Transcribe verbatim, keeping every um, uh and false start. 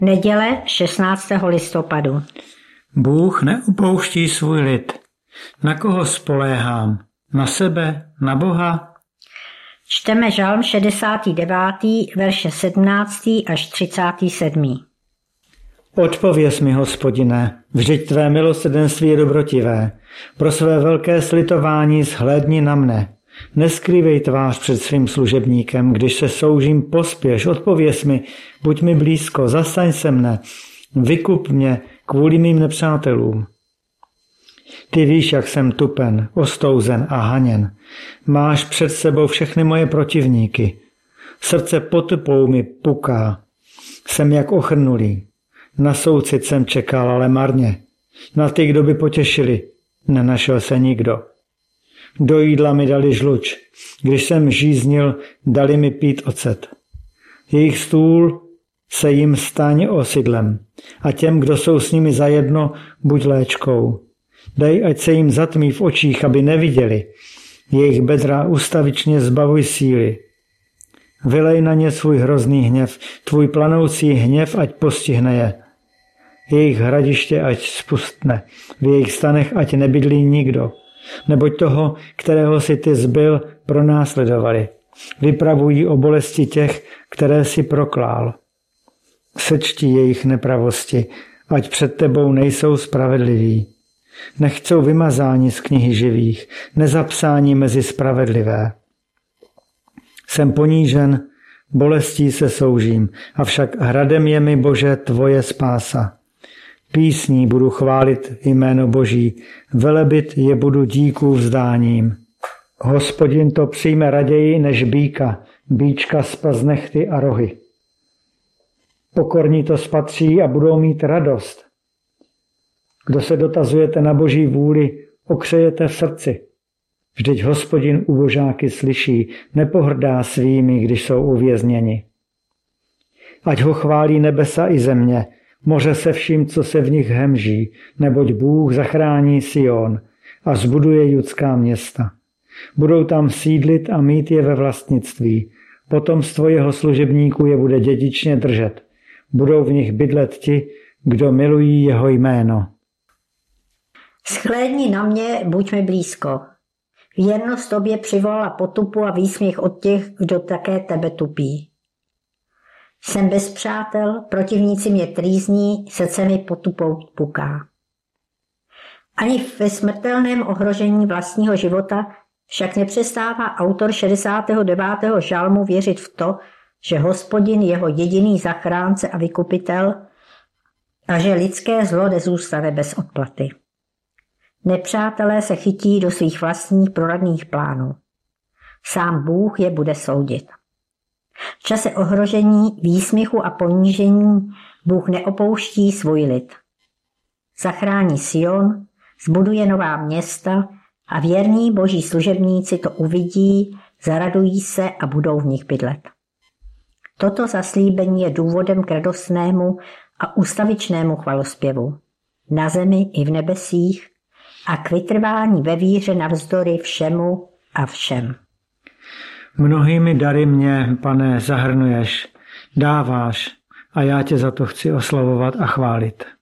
Neděle šestnáctého listopadu. Bůh neopouští svůj lid. Na koho spoléhám? Na sebe? Na Boha? Čteme Žalm šedesátý devátý, verše sedmnáctý až třicátý sedmý. Odpověz mi, Hospodine, vždyť tvé milosrdenství je dobrotivé. Pro své velké slitování shlédni na mne. Neskrývej tvář před svým služebníkem, když se soužím, pospěš, odpověz mi, buď mi blízko, zastaň se mne, vykup mě kvůli mým nepřátelům. Ty víš, jak jsem tupen, ostouzen a haněn. Máš před sebou všechny moje protivníky. Srdce potupou mi puká. Jsem jak ochrnulý. Na soucit jsem čekal, ale marně. Na ty, kdo by potěšili, nenašel se nikdo. Do jídla mi dali žluč. Když jsem žíznil, dali mi pít ocet. Jejich stůl se jim staň osidlem a těm, kdo jsou s nimi zajedno, buď léčkou. Dej, ať se jim zatmí v očích, aby neviděli. Jejich bedra ustavičně zbavuj síly. Vylej na ně svůj hrozný hněv, tvůj planoucí hněv, ať postihne je. Jejich hradiště ať spustne, v jejich stanech ať nebydlí nikdo. Neboť toho, kterého si ty zbyl, pronásledovali. Vypravují o bolesti těch, které si proklál. Sečti jejich nepravosti, ať před tebou nejsou spravedliví. Nechcou vymazáni z knihy živých, nezapsání mezi spravedlivé. Jsem ponížen, bolestí se soužím, avšak hradem je mi, Bože, tvoje spása. Písní budu chválit jméno Boží, velebit je budu díků vzdáním. Hospodin to přijme raději než býka, bíčka s nechty a rohy. Pokorní to spatří a budou mít radost. Kdo se dotazujete na Boží vůli, okřejete v srdci. Vždyť Hospodin ubožáky slyší, nepohrdá svými, když jsou uvězněni. Ať ho chválí nebesa i země, moře se vším, co se v nich hemží, neboť Bůh zachrání Sion a zbuduje judská města. Budou tam sídlit a mít je ve vlastnictví. Potomstvo jeho služebníků je bude dědičně držet. Budou v nich bydlet ti, kdo milují jeho jméno. Shlédni na mě, buď mi blízko. Věrnost tobě přivolala potupu a výsměch od těch, kdo také tebe tupí. Jsem bez přátel, protivníci mě trýzní, srdce mi potupou puká. Ani ve smrtelném ohrožení vlastního života však nepřestává autor šedesátého devátého žalmu věřit v to, že Hospodin je jeho jediný zachránce a vykupitel a že lidské zlo nezůstane bez odplaty. Nepřátelé se chytí do svých vlastních proradných plánů. Sám Bůh je bude soudit. V čase ohrožení, výsměchu a ponížení Bůh neopouští svůj lid. Zachrání Sion, zbuduje nová města a věrní boží služebníci to uvidí, zaradují se a budou v nich bydlet. Toto zaslíbení je důvodem k radostnému a ustavičnému chvalospěvu. Na zemi i v nebesích a k vytrvání ve víře navzdory všemu a všem. Mnohými dary mě, Pane, zahrnuješ, dáváš a já tě za to chci oslavovat a chválit.